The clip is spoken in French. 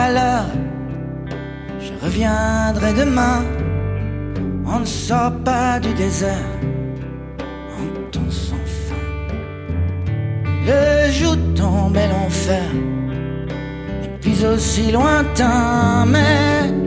alors je reviendrai demain. On ne sort pas du désert en temps sans fin. Le jour tombe et l'enfer n'est plus aussi lointain, mais